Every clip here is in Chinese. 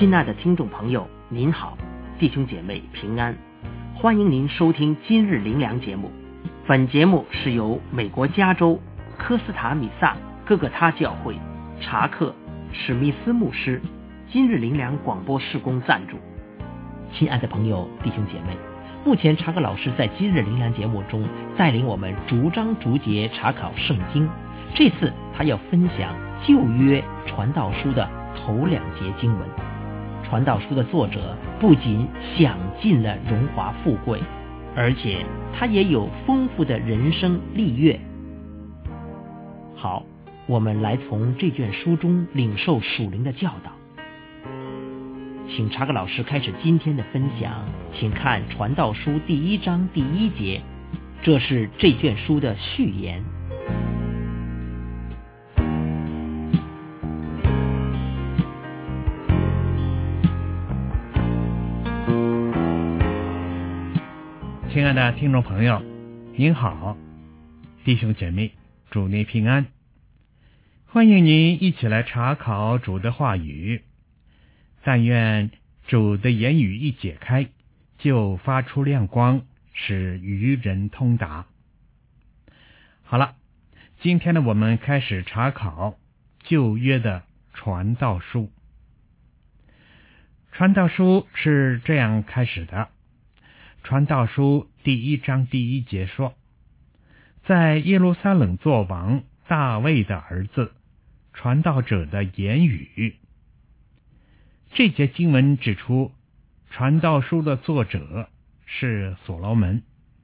亲爱的听众朋友，您好，弟兄姐妹平安，欢迎您收听今日灵粮节目。本节目是由美国加州科斯塔米萨哥哥他教会查克史密斯牧师今日灵粮广播事工赞助。亲爱的朋友弟兄姐妹，目前查克老师在今日灵粮节目中带领我们逐章逐节查考圣经，这次他要分享旧约传道书的头2节经文。传道书的作者不仅享尽了荣华富贵，而且他也有丰富的人生历阅。好，我们来从这卷书中领受属灵的教导。请查克老师开始今天的分享，请看传道书第1章第1节，这是这卷书的序言。 亲爱的听众朋友，您好，弟兄姐妹，主内平安，欢迎您一起来查考主的话语。但愿主的言语一解开，就发出亮光，使愚人通达。好了，今天呢，我们开始查考旧约的传道书。传道书是这样开始的。传道书第1章第1节说，在耶路撒冷作王大卫的儿子，传道者的言语。这节经文指出，传道书的作者是所罗门。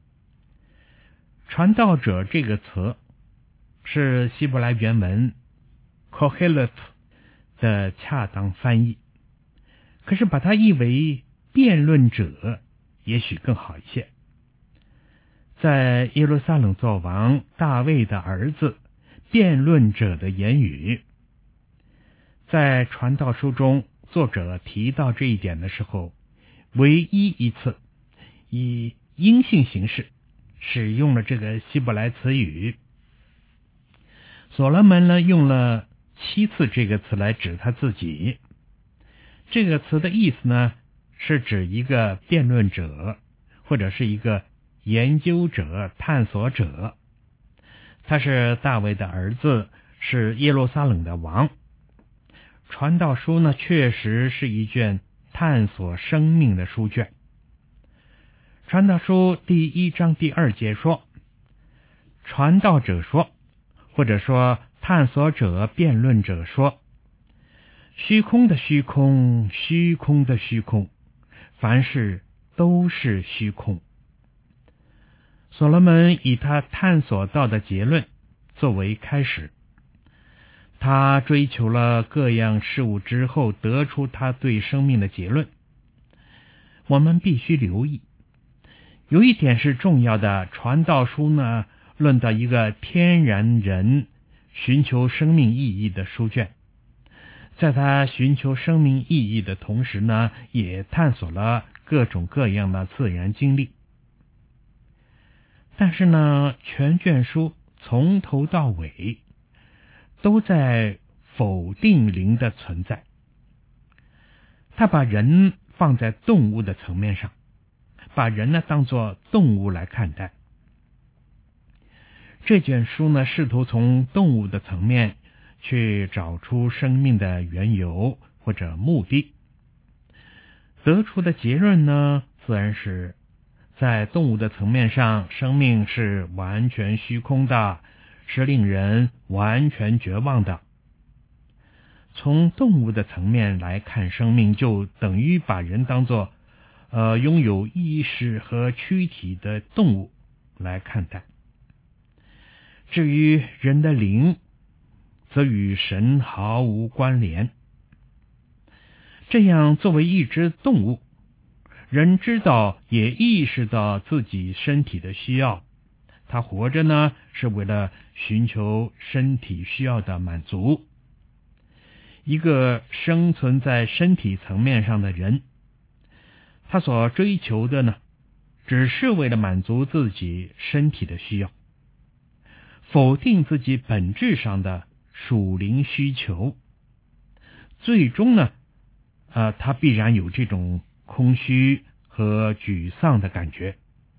传道者这个词是希伯来原文 Koheleth 的恰当翻译，可是把它译为辩论者也许更好一些。在耶路撒冷作王大卫的儿子，辩论者的言语。在传道书中，作者提到这一点的时候，唯一一次以阴性形式使用了这个希伯来词语。所罗门呢，用了7次这个词来指他自己。这个词的意思呢，是指一个辩论者，或者是一个研究者、探索者。他是大卫的儿子，是耶路撒冷的王。传道书呢，确实是一卷探索生命的书卷。传道书第1章第2节说，传道者说，或者说探索者、辩论者说，虚空的虚空，虚空的虚空，凡事都是虚空。所罗门以他探索到的结论作为开始，他追求了各样事物之后，得出他对生命的结论。我们必须留意，有一点是重要的，传道书呢，论到一个天然人寻求生命意义的书卷。在他寻求生命意义的同时呢，也探索了各种各样的自然经历。但是呢，全卷书从头到尾都在否定灵的存在。他把人放在动物的层面上，把人呢当作动物来看待。这卷书呢，试图从动物的层面去找出生命的缘由或者目的，得出的结论呢，自然是在动物的层面上，生命是完全虚空的，是令人完全绝望的。从动物的层面来看生命，就等于把人当作拥有意识和躯体的动物来看待。至于人的灵，则与神毫无关联。这样，作为一只动物，人知道也意识到自己身体的需要，他活着呢，是为了寻求身体需要的满足。一个生存在身体层面上的人，他所追求的呢，只是为了满足自己身体的需要，否定自己本质上的属灵需求，最终呢， 他必然有这种空虚和沮丧的感觉。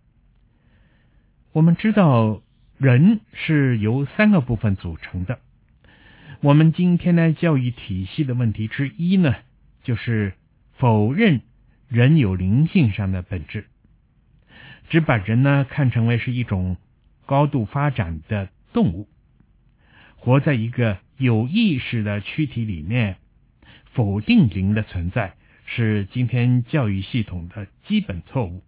我们知道人是由3个部分组成的，我们今天的教育体系的问题之一呢，就是否认人有灵性上的本质，只把人呢看成为是一种高度发展的动物，活在一个有意识的躯体里面，否定灵的存在是今天教育系统的基本错误。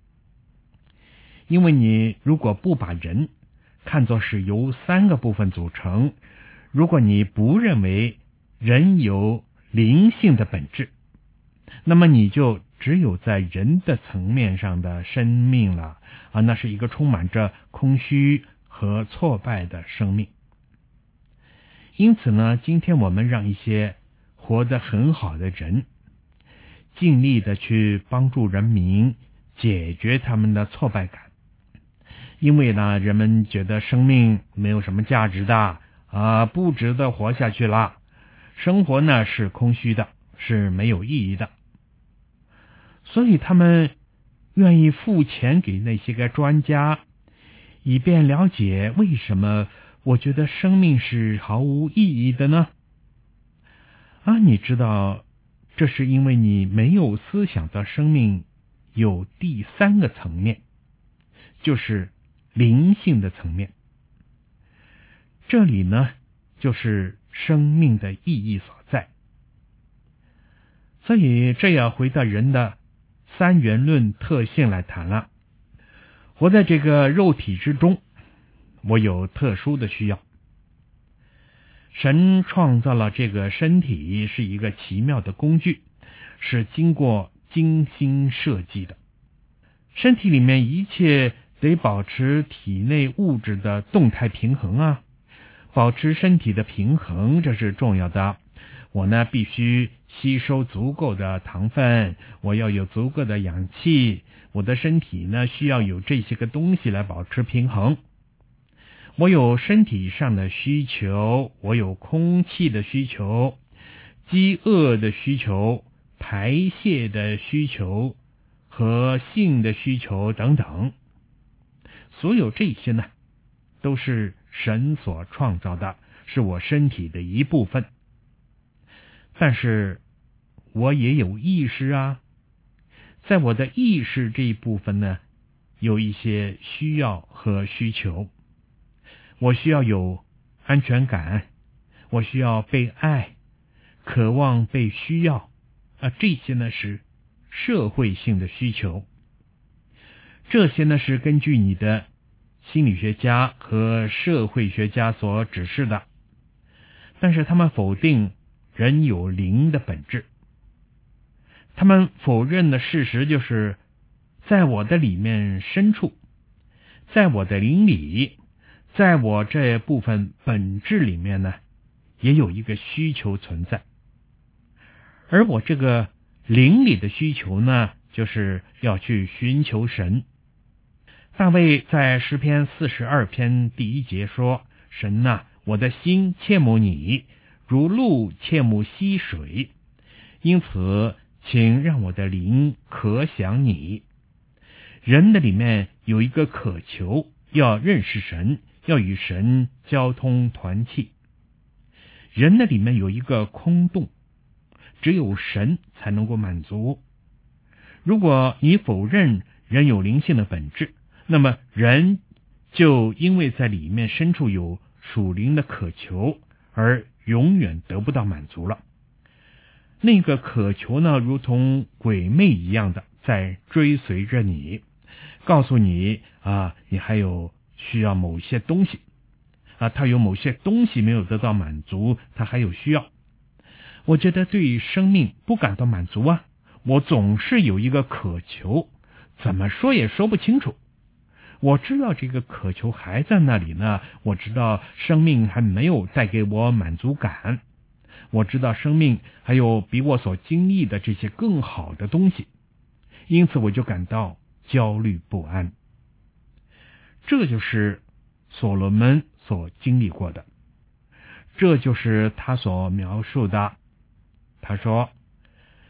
因为你如果不把人看作是由3个部分组成，如果你不认为人有灵性的本质，那么你就只有在人的层面上的生命了那是一个充满着空虚和挫败的生命。因此呢，今天我们让一些活得很好的人尽力的去帮助人民解决他们的挫败感，因为呢，人们觉得生命没有什么价值的不值得活下去了，生活呢是空虚的，是没有意义的，所以他们愿意付钱给那些个专家，以便了解为什么我觉得生命是毫无意义的呢？你知道，这是因为你没有思想到生命有第3个层面，就是灵性的层面。这里呢，就是生命的意义所在。所以这要回到人的3元论特性来谈了。活在这个肉体之中，我有特殊的需要。神创造了这个身体是一个奇妙的工具，是经过精心设计的。身体里面一切得保持体内物质的动态平衡保持身体的平衡，这是重要的。我呢必须吸收足够的糖分，我要有足够的氧气，我的身体呢需要有这些个东西来保持平衡。我有身体上的需求，我有空气的需求，饥饿的需求，排泄的需求和性的需求等等。所有这些呢，都是神所创造的，是我身体的一部分。但是我也有意识在我的意识这一部分呢，有一些需要和需求。我需要有安全感，我需要被爱，渴望被需要这些呢是社会性的需求。这些呢是根据你的心理学家和社会学家所指示的，但是他们否定人有灵的本质。他们否认的事实就是，在我的里面深处，在我的灵里，在我这部分本质里面呢，也有一个需求存在。而我这个灵里的需求呢，就是要去寻求神。大卫在诗篇42篇第1节说，神我的心切慕你，如鹿切慕溪水，因此请让我的灵可想你。人的里面有一个渴求，要认识神，要与神交通团契。人的里面有一个空洞，只有神才能够满足。如果你否认人有灵性的本质，那么人就因为在里面深处有属灵的渴求，而永远得不到满足了。那个渴求呢，如同鬼魅一样的在追随着你，告诉你你还有需要某些东西他有某些东西没有得到满足，他还有需要。我觉得对于生命不感到满足我总是有一个渴求，怎么说也说不清楚。我知道这个渴求还在那里呢，我知道生命还没有带给我满足感，我知道生命还有比我所经历的这些更好的东西，因此我就感到焦虑不安。这就是所罗门所经历过的，这就是他所描述的。他说，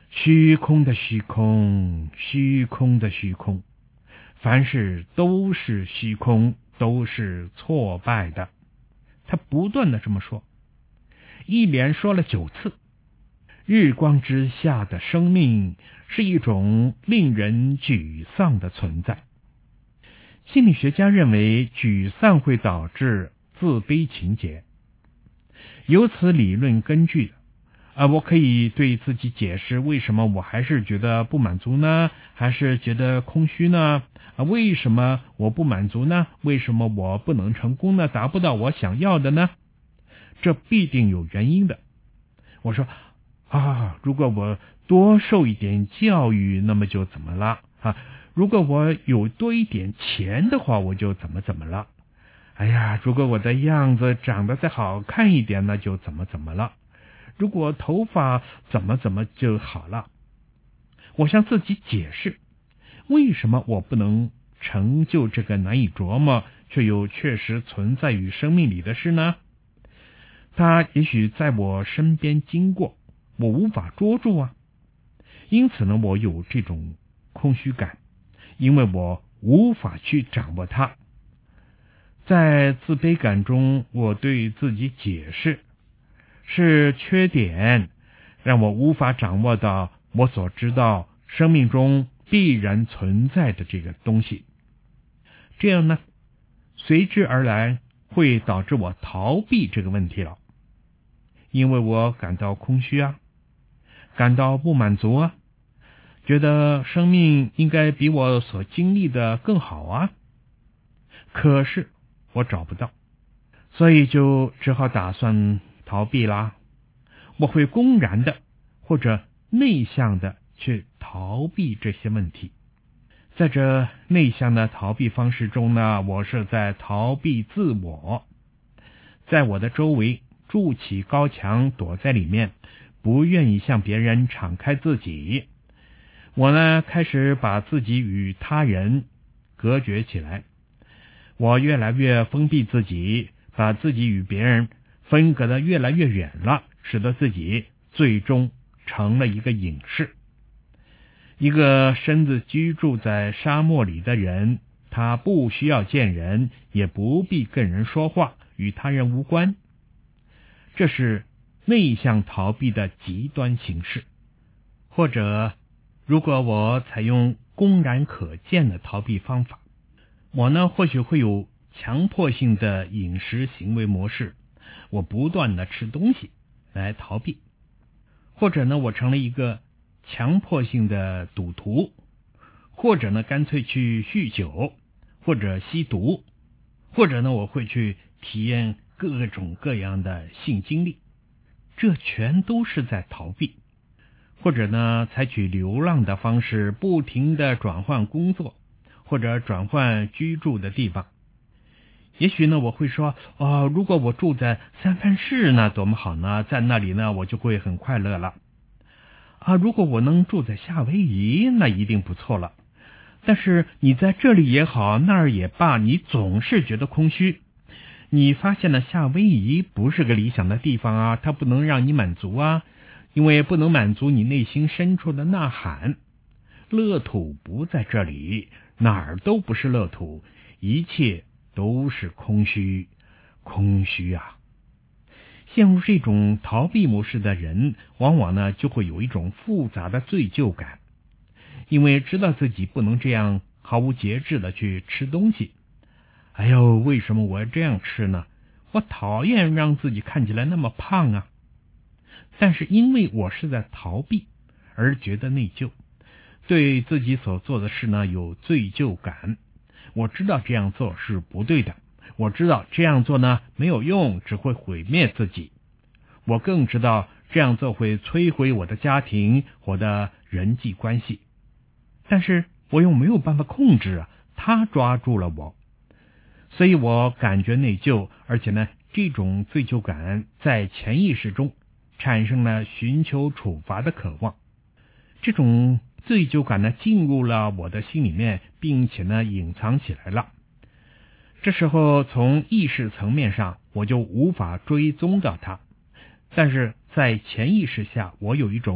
虚空的虚空，虚空的虚空，凡事都是虚空，都是挫败的。他不断的这么说，一连说了9次。日光之下的生命是一种令人沮丧的存在。心理学家认为沮丧会导致自卑情节，由此理论根据我可以对自己解释为什么我还是觉得不满足呢？还是觉得空虚呢？为什么我不满足呢？为什么我不能成功呢？达不到我想要的呢？这必定有原因的。我说如果我多受一点教育，那么就怎么了？如果我有多一点钱的话，我就怎么了？如果我的样子长得再好看一点，那就怎么了？如果头发怎么就好了。我向自己解释，为什么我不能成就这个难以琢磨却又确实存在于生命里的事呢？它也许在我身边经过，我无法捉住因此呢，我有这种空虚感，因为我无法去掌握它。在自卑感中，我对自己解释，是缺点让我无法掌握到我所知道生命中必然存在的这个东西。这样呢，随之而来会导致我逃避这个问题了，因为我感到空虚感到不满足觉得生命应该比我所经历的更好可是我找不到，所以就只好打算逃避啦。我会公然的或者内向的去逃避这些问题。在这内向的逃避方式中呢，我是在逃避自我，在我的周围筑起高墙，躲在里面，不愿意向别人敞开自己。我呢，开始把自己与他人隔绝起来，我越来越封闭自己，把自己与别人分隔得越来越远了，使得自己最终成了一个隐士。一个身子居住在沙漠里的人，他不需要见人，也不必跟人说话，与他人无关。这是内向逃避的极端形式。或者如果我采用公然可见的逃避方法，我呢或许会有强迫性的饮食行为模式，我不断的吃东西来逃避。或者呢，我成了一个强迫性的赌徒，或者呢干脆去酗酒，或者吸毒，或者呢我会去体验各种各样的性经历，这全都是在逃避。或者呢采取流浪的方式，不停的转换工作，或者转换居住的地方。也许呢我会说如果我住在三藩市那多么好呢，在那里呢我就会很快乐了如果我能住在夏威夷，那一定不错了。但是你在这里也好，那儿也罢，你总是觉得空虚。你发现了夏威夷不是个理想的地方它不能让你满足因为不能满足你内心深处的呐喊。乐土不在这里，哪儿都不是乐土，一切都是空虚，空虚陷入这种逃避模式的人，往往呢就会有一种复杂的罪疚感，因为知道自己不能这样毫无节制的去吃东西。为什么我要这样吃呢？我讨厌让自己看起来那么胖但是因为我是在逃避而觉得内疚，对自己所做的事呢有罪疚感。我知道这样做是不对的，我知道这样做呢没有用，只会毁灭自己。我更知道这样做会摧毁我的家庭，我的人际关系。但是我又没有办法控制他抓住了我，所以我感觉内疚，而且呢这种罪疚感在潜意识中产生了寻求处罚的渴望。这种罪疚感呢进入了我的心里面，并且呢隐藏起来了。这时候从意识层面上我就无法追踪到它，但是在潜意识下我有一种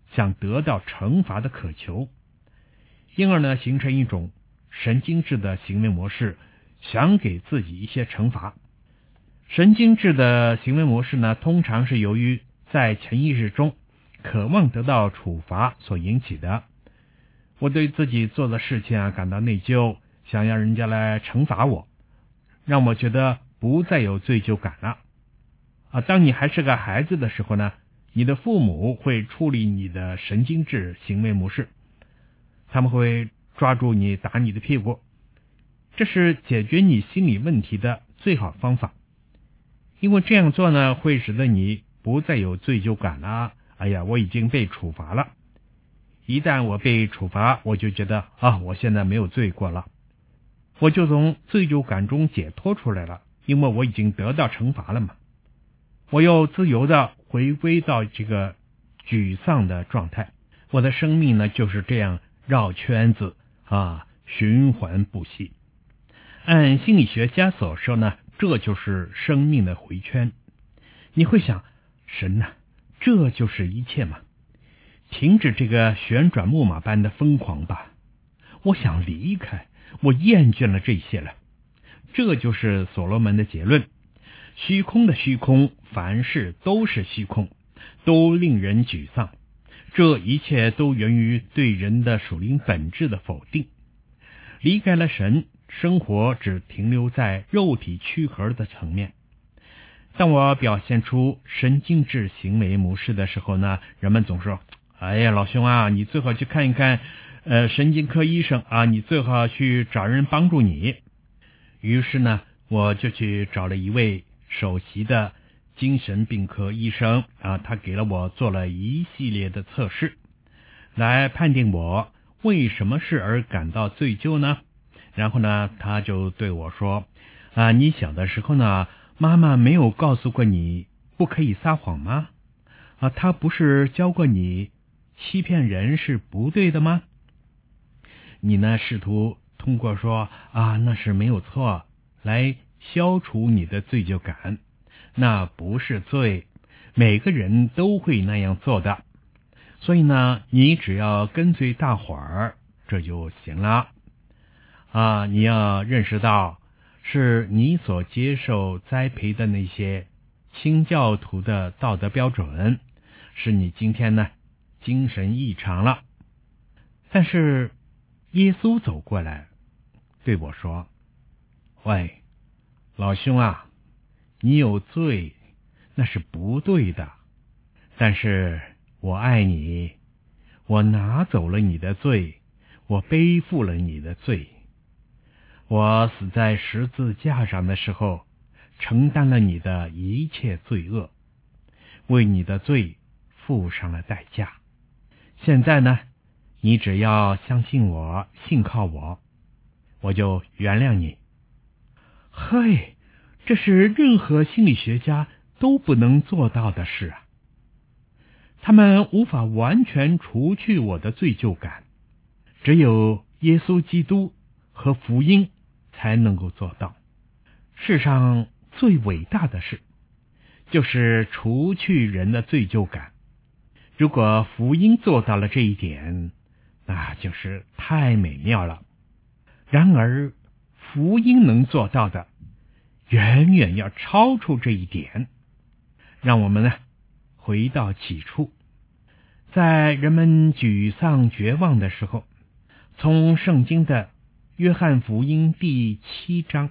想得到惩罚的渴求，因而呢形成一种神经质的行为模式，想给自己一些惩罚。神经质的行为模式呢，通常是由于在潜意识中渴望得到处罚所引起的。我对自己做的事情感到内疚，想要人家来惩罚我，让我觉得不再有罪疚感了。当你还是个孩子的时候呢，你的父母会处理你的神经质行为模式，他们会抓住你打你的屁股，这是解决你心理问题的最好方法。因为这样做呢，会使得你不再有罪疚感了。哎呀，我已经被处罚了。一旦我被处罚，我就觉得我现在没有罪过了，我就从罪疚感中解脱出来了，因为我已经得到惩罚了嘛。我又自由的回归到这个沮丧的状态，我的生命呢就是这样绕圈子循环不息。按心理学家所说呢，这就是生命的回圈。你会想，神呐，这就是一切吗？停止这个旋转木马般的疯狂吧，我想离开，我厌倦了这些了。这就是所罗门的结论，虚空的虚空，凡事都是虚空，都令人沮丧。这一切都源于对人的属灵本质的否定。离开了神，生活只停留在肉体躯壳的层面。当我表现出神经质行为模式的时候呢，人们总说，哎呀，老兄啊，你最好去看一看神经科医生你最好去找人帮助你。于是呢，我就去找了一位首席的精神病科医生他给了我做了一系列的测试，来判定我为什么事而感到罪疚呢？然后呢，他就对我说你小的时候呢，妈妈没有告诉过你不可以撒谎吗？她不是教过你欺骗人是不对的吗？你呢，试图通过说那是没有错来消除你的罪疚感，那不是罪，每个人都会那样做的。所以呢，你只要跟随大伙儿这就行了你要认识到是你所接受栽培的那些清教徒的道德标准，使你今天呢精神异常了。但是耶稣走过来对我说，喂，老兄啊，你有罪，那是不对的，但是我爱你，我拿走了你的罪，我背负了你的罪。我死在十字架上的时候，承担了你的一切罪恶，为你的罪付上了代价。现在呢，你只要相信我，信靠我，我就原谅你。嘿，这是任何心理学家都不能做到的事啊！他们无法完全除去我的罪疚感，只有耶稣基督和福音才能够做到。世上最伟大的事就是除去人的罪疚感。如果福音做到了这一点，那就是太美妙了。然而福音能做到的远远要超出这一点。让我们呢回到起初，在人们沮丧绝望的时候，从圣经的约翰福音第7章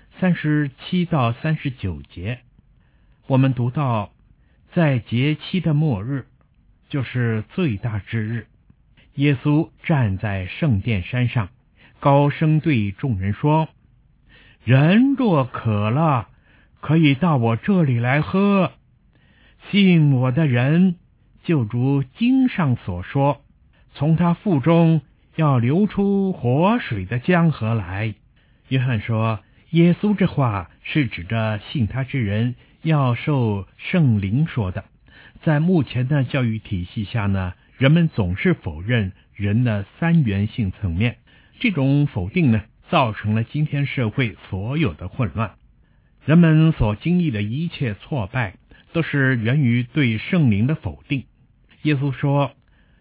37到39节，我们读到，在节期的末日，就是最大之日，耶稣站在圣殿山上，高声对众人说，人若渴了，可以到我这里来喝，信我的人，就如经上所说，从他腹中要流出活水的江河来。约翰说，耶稣这话是指着信他之人要受圣灵说的。在目前的教育体系下呢，人们总是否认人的三元性层面，这种否定呢，造成了今天社会所有的混乱。人们所经历的一切挫败，都是源于对圣灵的否定。耶稣说，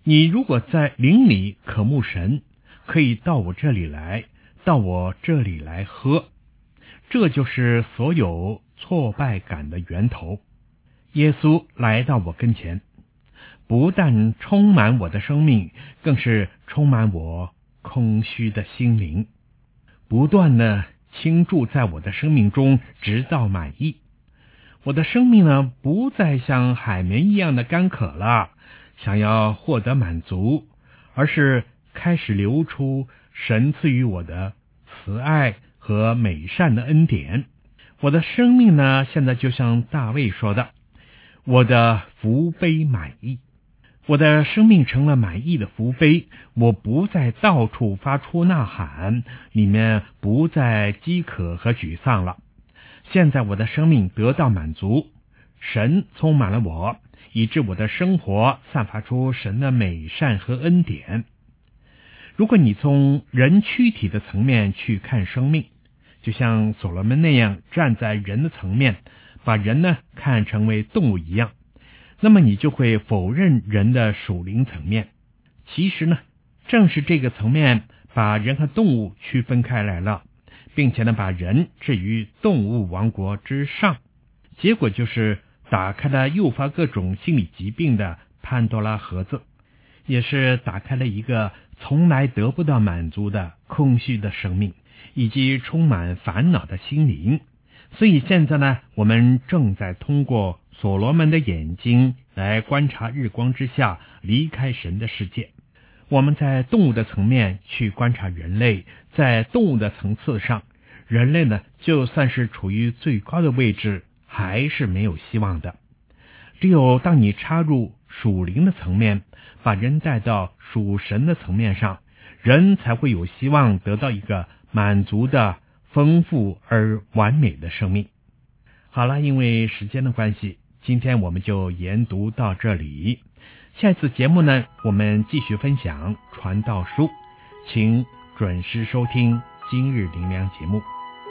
你如果在灵里渴慕神，可以到我这里来，到我这里来喝。这就是所有挫败感的源头。耶稣来到我跟前，不但充满我的生命，更是充满我空虚的心灵，不断的倾注在我的生命中，直到满意。我的生命呢，不再像海绵一样的干渴了，想要获得满足，而是开始流出神赐予我的慈爱和美善的恩典。我的生命呢，现在就像大卫说的，我的福杯满溢。我的生命成了满意的福杯，我不再到处发出呐喊，里面不再饥渴和沮丧了。现在我的生命得到满足，神充满了我，以致我的生活散发出神的美善和恩典。如果你从人躯体的层面去看生命，就像所罗门那样站在人的层面，把人呢看成为动物一样，那么你就会否认人的属灵层面。其实呢，正是这个层面把人和动物区分开来了，并且呢把人置于动物王国之上。结果就是打开了诱发各种心理疾病的潘多拉盒子，也是打开了一个从来得不到满足的空虚的生命，以及充满烦恼的心灵。所以现在呢，我们正在通过所罗门的眼睛来观察日光之下离开神的世界。我们在动物的层面去观察人类，在动物的层次上，人类呢就算是处于最高的位置，还是没有希望的。只有当你插入属灵的层面，把人带到属神的层面上，人才会有希望得到一个满足的丰富而完美的生命。好了，因为时间的关系，今天我们就研读到这里。下一次节目呢，我们继续分享传道书，请准时收听今日灵粮节目。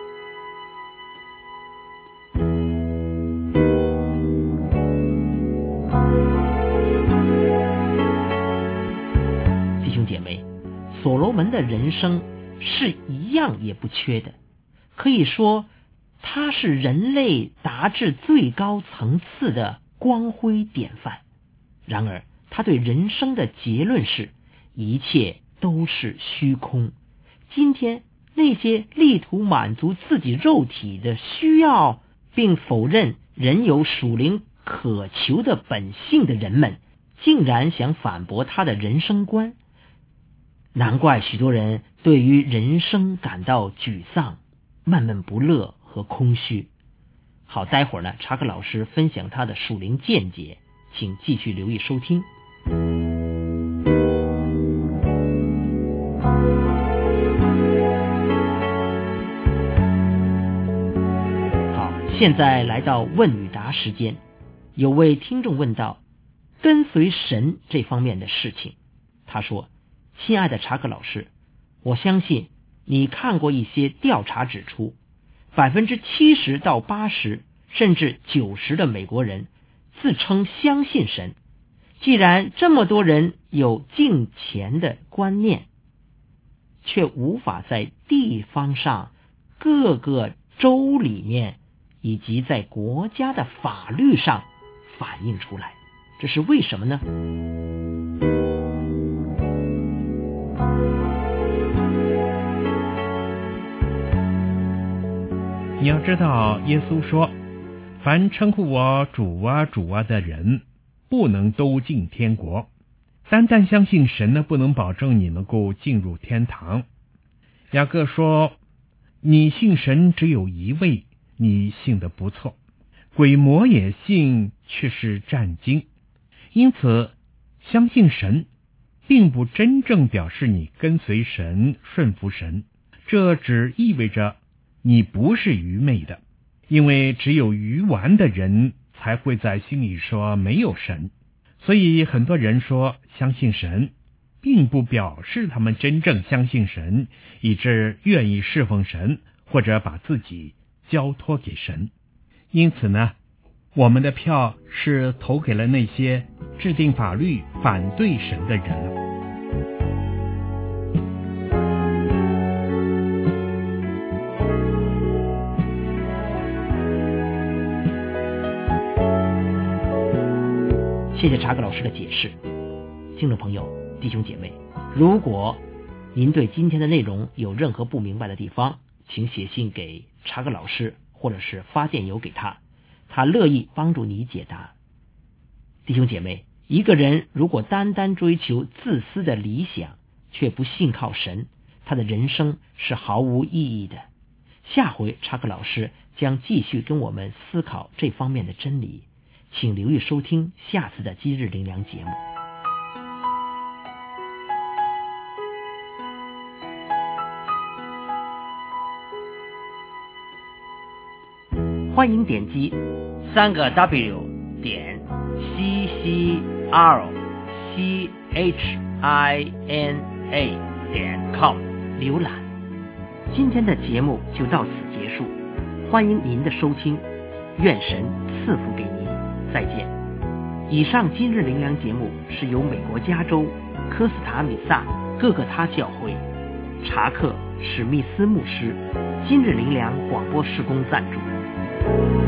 弟兄姐妹，所罗门的人生是一样也不缺的，可以说他是人类达至最高层次的光辉典范。然而他对人生的结论是，一切都是虚空。今天那些力图满足自己肉体的需要，并否认人有属灵渴求的本性的人们，竟然想反驳他的人生观。难怪许多人对于人生感到沮丧、闷闷不乐和空虚。好，待会儿呢，查克老师分享他的属灵见解，请继续留意收听。好，现在来到问与答时间。有位听众问到跟随神这方面的事情，他说：亲爱的查克老师，我相信你看过一些调查指出，70%到80%甚至90%的美国人自称相信神。既然这么多人有敬虔的观念，却无法在地方上各个州里面以及在国家的法律上反映出来，这是为什么呢？ 你要知道，耶稣说，凡称呼我主啊主啊的人，不能都进天国。单单相信神呢，不能保证你能够进入天堂。雅各说，你信神只有一位，你信得不错，鬼魔也信，却是战惊。因此相信神并不真正表示你跟随神、顺服神，这只意味着你不是愚昧的，因为只有愚顽的人才会在心里说没有神。所以很多人说相信神，并不表示他们真正相信神，以致愿意侍奉神，或者把自己交托给神。因此呢，我们的票是投给了那些制定法律反对神的人了。 谢谢查克老师的解释。听众朋友、弟兄姐妹，如果您对今天的内容有任何不明白的地方，请写信给查克老师，或者是发电邮给他，他乐意帮助你解答。弟兄姐妹，一个人如果单单追求自私的理想，却不信靠神，他的人生是毫无意义的。下回查克老师将继续跟我们思考这方面的真理，请留意收听下次的今日灵粮节目。欢迎点击3W 点 CCRCHINA.com 浏览。今天的节目就到此结束，欢迎您的收听，愿神赐福给您，再见。以上今日灵粮节目是由美国加州科斯塔米萨各个他教会查克史密斯牧师今日灵粮广播事工赞助。